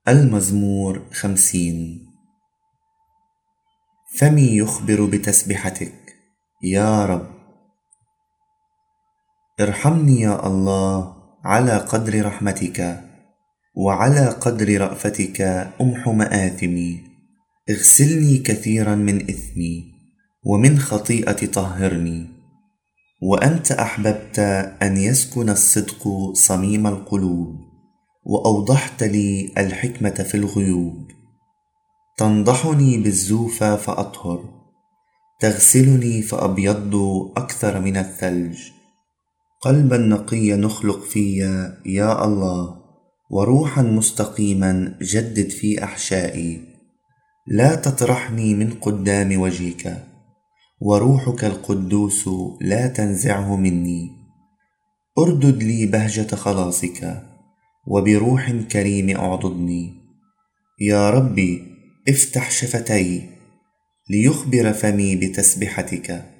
المزمور 50. فمي يخبر بتسبحتك يا رب. ارحمني يا الله على قدر رحمتك، وعلى قدر رأفتك أمح مآثمي. اغسلني كثيرا من إثمي، ومن خطيئتي طهرني. وأنت أحببت أن يسكن الصدق صميم القلوب، وأوضحت لي الحكمة في الغيوب. تنضحني بالزوفى فأطهر، تغسلني فأبيض أكثر من الثلج. قلبا نقيا نخلق في يا الله، وروحا مستقيما جدد في أحشائي. لا تطرحني من قدام وجهك، وروحك القدوس لا تنزعه مني. اردد لي بهجة خلاصك، وبروح كريم اعضدني. يا ربي افتح شفتي ليخبر فمي بتسبحتك.